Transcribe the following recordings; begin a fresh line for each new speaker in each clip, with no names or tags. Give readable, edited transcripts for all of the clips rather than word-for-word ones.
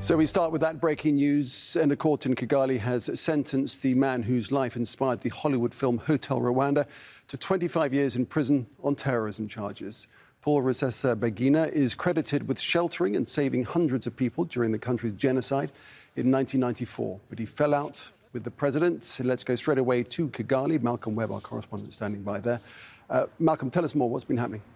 So we start with that breaking news, and a court in Kigali has sentenced the man whose life inspired the Hollywood film Hotel Rwanda to 25 years in prison on terrorism charges. Paul Rusesabagina is credited with sheltering and saving hundreds of people during the country's genocide in 1994, but he fell out with the president. So let's go straight away to Kigali. Malcolm Webb, our correspondent, standing by there. Malcolm, tell us more. What's been happening?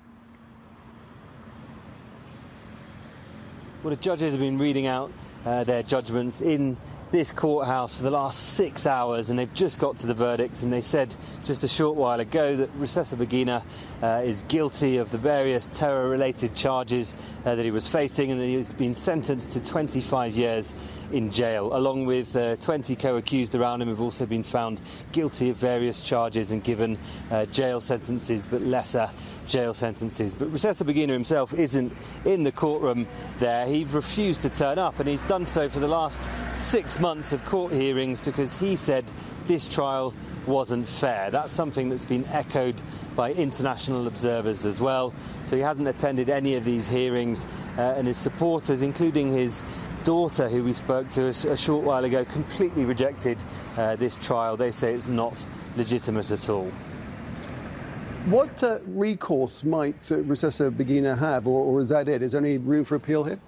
Well, the judges have been reading out their judgments in this courthouse for the last 6 hours, and they've just got to the verdicts, and they said just a short while ago that Rusesabagina is guilty of the various terror-related charges that he was facing, and that he has been sentenced to 25 years in jail, along with 20 co-accused around him who've also been found guilty of various charges and given jail sentences, but lesser jail sentences. But Rusesabagina himself isn't in the courtroom there. He refused to turn up, and he's done so for the last 6 months of court hearings because he said this trial wasn't fair. That's something that's been echoed by international observers as well. So he hasn't attended any of these hearings, and his supporters, including his daughter, who we spoke to a short while ago, completely rejected this trial. They say it's not legitimate at all.
What recourse might Rusesabagina have, or is that it? Is there any room for appeal here?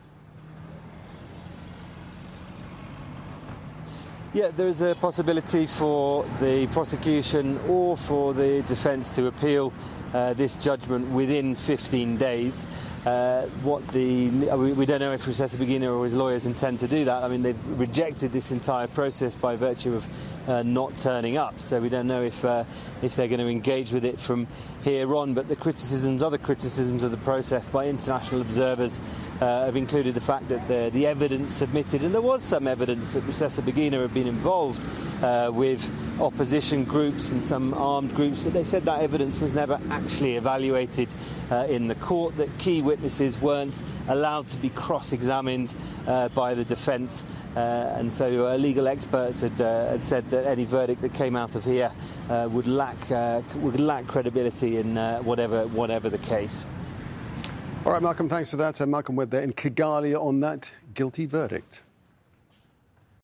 Yeah, there is a possibility for the prosecution or for the defence to appeal this judgment within 15 days. We don't know if Rusesabagina or his lawyers intend to do that. I mean, they've rejected this entire process by virtue of not turning up, so we don't know if they're going to engage with it from here on. But other criticisms of the process by international observers have included the fact that the evidence submitted, and there was some evidence that Rusesabagina had been involved with opposition groups and some armed groups, but they said that evidence was never actually evaluated in the court, that key witnesses weren't allowed to be cross-examined by the defence, and so legal experts had said that any verdict that came out of here would lack credibility in whatever the case.
All right, Malcolm, thanks for that. Malcolm Webb there in Kigali on that guilty verdict.